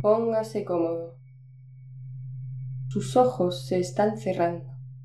Póngase cómodo. Sus ojos se están cerrando,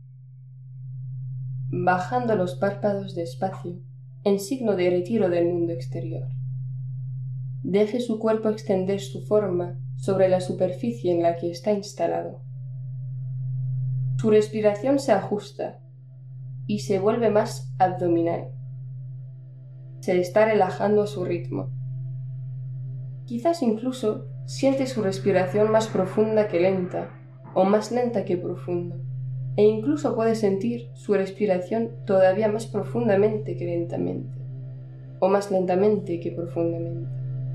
bajando los párpados despacio en signo de retiro del mundo exterior. Deje su cuerpo extender su forma sobre la superficie en la que está instalado. Su respiración se ajusta y se vuelve más abdominal. Se está relajando a su ritmo. Quizás incluso siente su respiración más profunda que lenta, o más lenta que profunda, e incluso puede sentir su respiración todavía más profundamente que lentamente, o más lentamente que profundamente.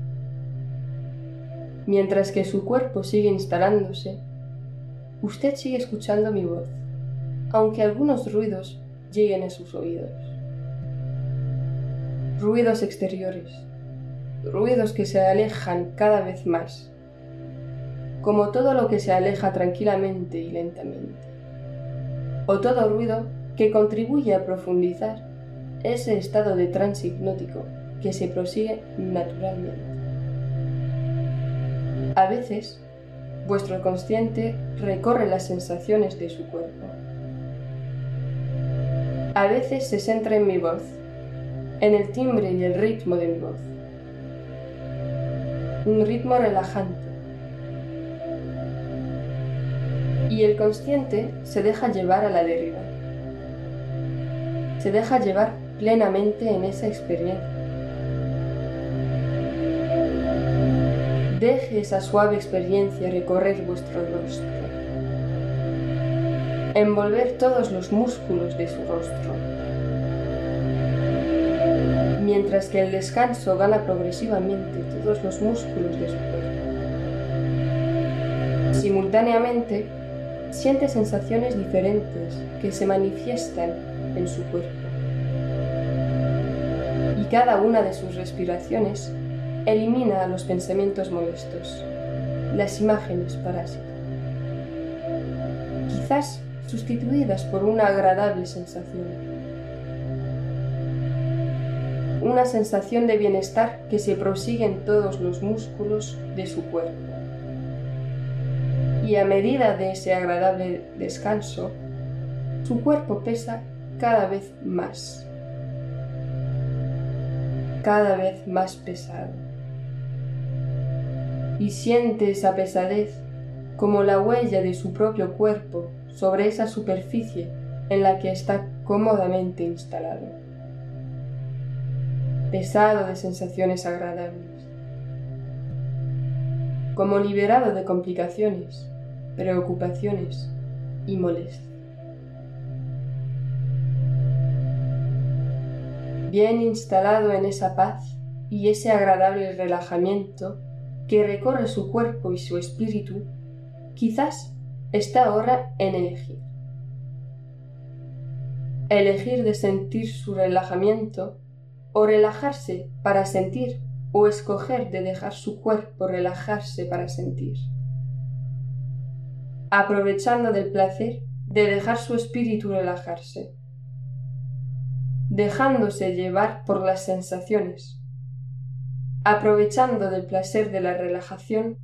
Mientras que su cuerpo sigue instalándose, usted sigue escuchando mi voz, aunque algunos ruidos lleguen a sus oídos. Ruidos exteriores, ruidos que se alejan cada vez más, como todo lo que se aleja tranquilamente y lentamente, o todo ruido que contribuye a profundizar ese estado de trance hipnótico que se prosigue naturalmente. A veces, vuestro consciente recorre las sensaciones de su cuerpo. A veces se centra en mi voz, en el timbre y el ritmo de mi voz. Un ritmo relajante. Y el consciente se deja llevar a la deriva. Se deja llevar plenamente en esa experiencia. Deje esa suave experiencia recorrer vuestro rostro, envolver todos los músculos de su rostro, mientras que el descanso gana progresivamente todos los músculos de su cuerpo. Simultáneamente, siente sensaciones diferentes que se manifiestan en su cuerpo. Y cada una de sus respiraciones elimina los pensamientos molestos, las imágenes parásitas, quizás sustituidas por una agradable sensación. Una sensación de bienestar que se prosigue en todos los músculos de su cuerpo. Y a medida de ese agradable descanso, su cuerpo pesa cada vez más pesado. Y siente esa pesadez como la huella de su propio cuerpo sobre esa superficie en la que está cómodamente instalado. Pesado de sensaciones agradables, como liberado de complicaciones, preocupaciones y molestias. Bien instalado en esa paz y ese agradable relajamiento que recorre su cuerpo y su espíritu, quizás está ahora en elegir. Elegir de sentir su relajamiento o relajarse para sentir, o escoger de dejar su cuerpo relajarse para sentir. Aprovechando del placer de dejar su espíritu relajarse, dejándose llevar por las sensaciones, aprovechando del placer de la relajación,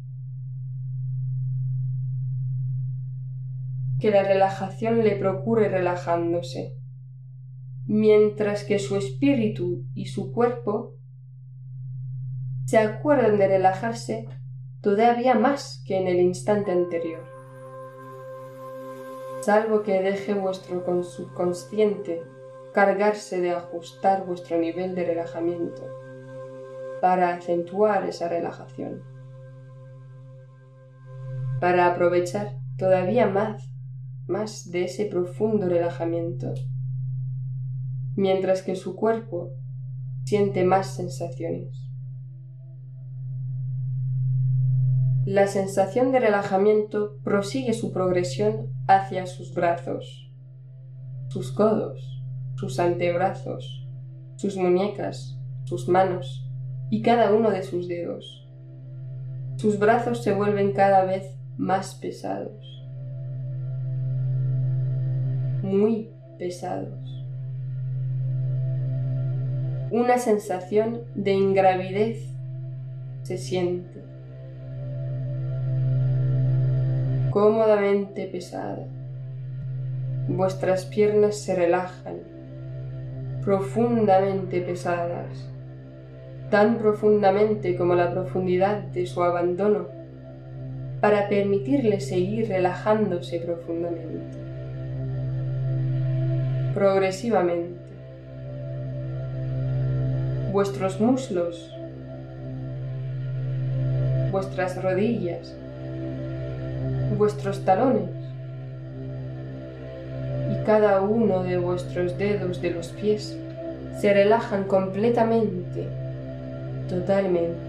que la relajación le procure relajándose, mientras que su espíritu y su cuerpo se acuerdan de relajarse todavía más que en el instante anterior, salvo que deje vuestro subconsciente cargarse de ajustar vuestro nivel de relajamiento para acentuar esa relajación, para aprovechar todavía más de ese profundo relajamiento, mientras que su cuerpo siente más sensaciones. La sensación de relajamiento prosigue su progresión hacia sus brazos, sus codos, sus antebrazos, sus muñecas, sus manos y cada uno de sus dedos. Sus brazos se vuelven cada vez más pesados, muy pesados. Una sensación de ingravidez se siente. cómodamente pesada. Vuestras piernas se relajan, profundamente pesadas, tan profundamente como la profundidad de su abandono, para permitirle seguir relajándose profundamente. Progresivamente, vuestros muslos, vuestras rodillas, vuestros talones y cada uno de vuestros dedos de los pies se relajan completamente, totalmente.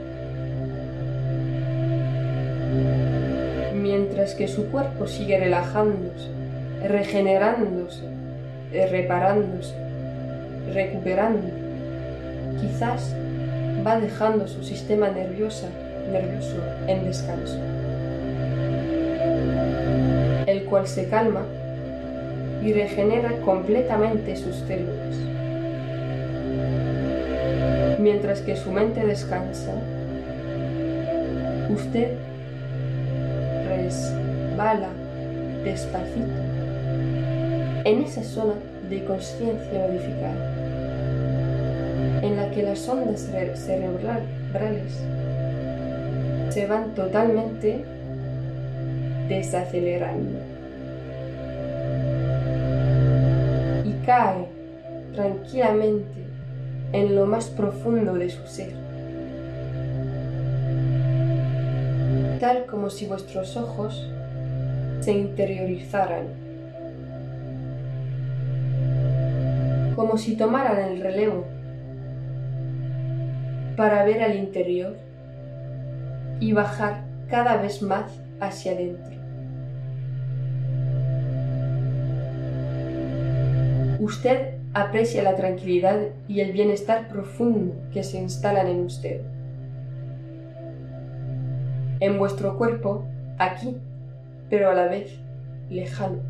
Mientras que su cuerpo sigue relajándose, regenerándose, reparándose, recuperando, quizás va dejando su sistema nervioso en descanso, el cual se calma y regenera completamente sus células. Mientras que su mente descansa, usted resbala despacito en esa zona de conciencia modificada, en la que las ondas cerebrales se van totalmente desacelerando y cae tranquilamente en lo más profundo de su ser, tal como si vuestros ojos se interiorizaran, como si tomaran el relevo para ver al interior y bajar cada vez más hacia adentro. Usted aprecia la tranquilidad y el bienestar profundo que se instalan en usted, en vuestro cuerpo, aquí, pero a la vez lejano,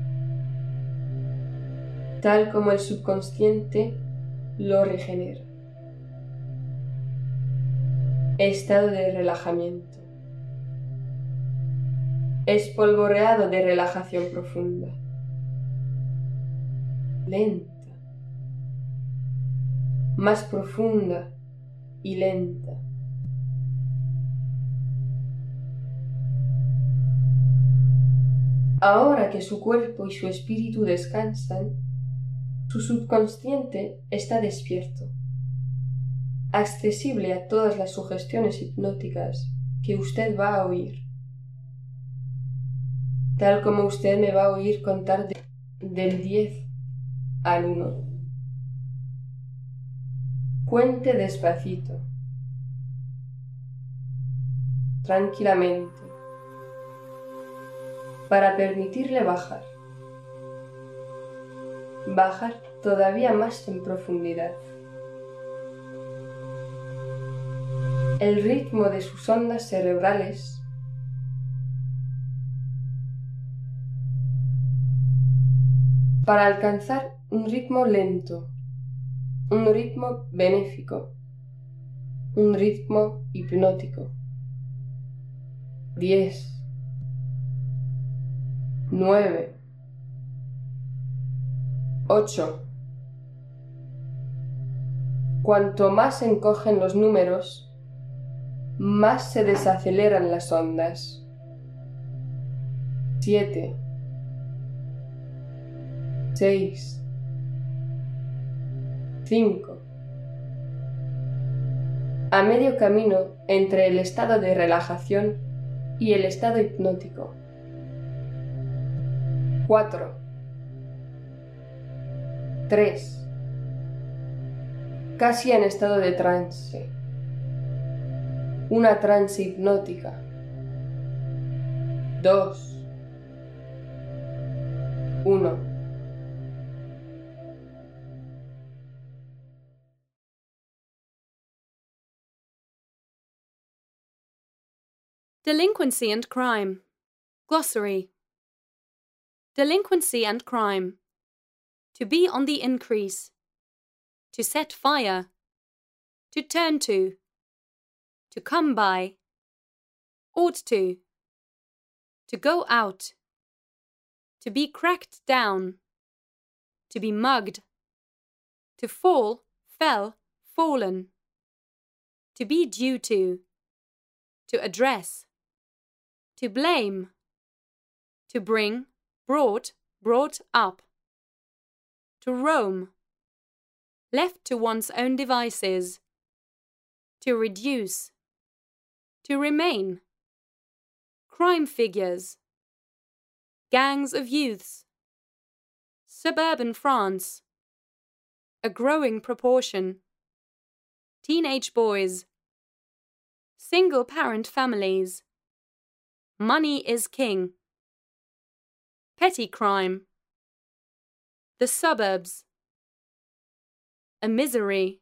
tal como el subconsciente lo regenera. Estado de relajamiento. Espolvoreado de relajación profunda. Lenta. Más profunda y lenta. Ahora que su cuerpo y su espíritu descansan, su subconsciente está despierto, accesible a todas las sugestiones hipnóticas que usted va a oír, tal como usted me va a oír contar del 10 al 1. Cuente despacito, tranquilamente, para permitirle bajar todavía más en profundidad. El ritmo de sus ondas cerebrales para alcanzar un ritmo lento, un ritmo benéfico, un ritmo hipnótico. 10, 9, 8. Cuanto más se encogen los números, más se desaceleran las ondas. 7, 6, 5. A medio camino entre el estado de relajación y el estado hipnótico. 4, 3. Casi en estado de trance. Una trance hipnótica. 2, 1. Delinquency and crime. Glossary. Delinquency and crime. To be on the increase. To set fire. To turn to come by. Ought to. To go out. To be cracked down. To be mugged. To fall, fell, fallen. To be due to. To address. To blame. To bring, brought, brought up. To roam. Left to one's own devices. To reduce. To remain. Crime figures. Gangs of youths. Suburban France. A growing proportion. Teenage boys. Single-parent families. Money is king. Petty crime. The suburbs. A misery.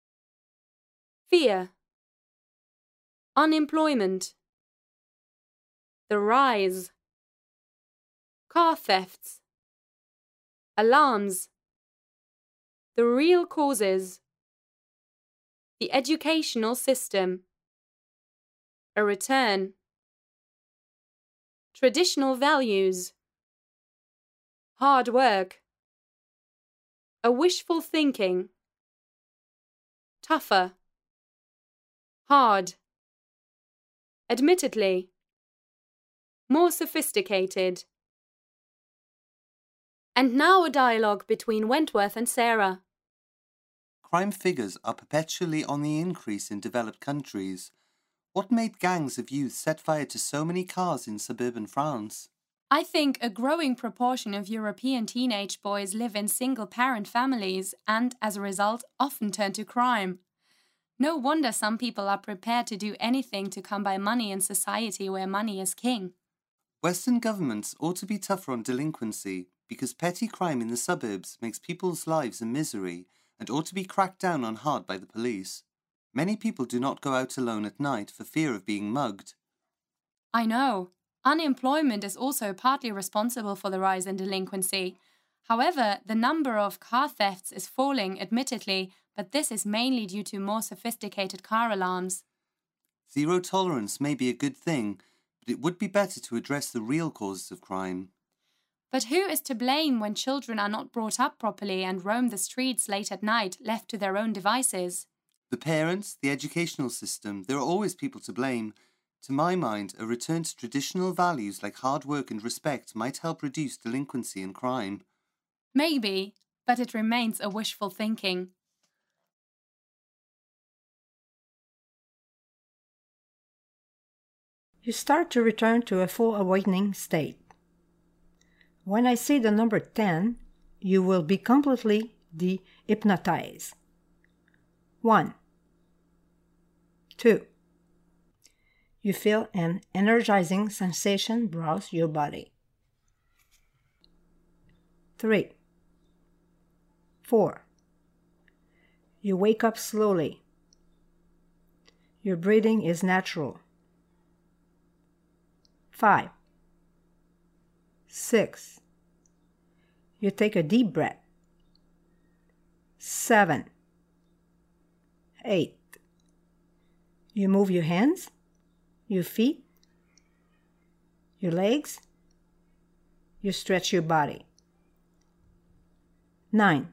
Fear. Unemployment. The rise. Car thefts. Alarms. The real causes. The educational system. A return. Traditional values. Hard work. A wishful thinking. Tougher. Hard. Admittedly. More sophisticated. And now a dialogue between Wentworth and Sarah. Crime figures are perpetually on the increase in developed countries. What made gangs of youth set fire to so many cars in suburban France? I think a growing proportion of European teenage boys live in single-parent families and, as a result, often turn to crime. No wonder some people are prepared to do anything to come by money in society where money is king. Western governments ought to be tougher on delinquency because petty crime in the suburbs makes people's lives a misery and ought to be cracked down on hard by the police. Many people do not go out alone at night for fear of being mugged. I know. Unemployment is also partly responsible for the rise in delinquency. However, the number of car thefts is falling, admittedly, but this is mainly due to more sophisticated car alarms. Zero tolerance may be a good thing, but it would be better to address the real causes of crime. But who is to blame when children are not brought up properly and roam the streets late at night, left to their own devices? The parents, the educational system, there are always people to blame. To my mind, a return to traditional values like hard work and respect might help reduce delinquency and crime. Maybe, but it remains a wishful thinking. You start to return to a full awakening state. When I say the number 10, you will be completely de-hypnotized. 1, 2. You feel an energizing sensation browse your body. 3, 4. You wake up slowly. Your breathing is natural. 5, 6. You take a deep breath. 7, 8. You move your hands, your feet, your legs. You stretch your body. 9,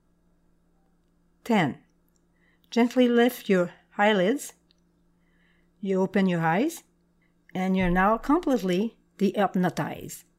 10. Gently lift your eyelids. You open your eyes, and you're now completely de-hypnotized.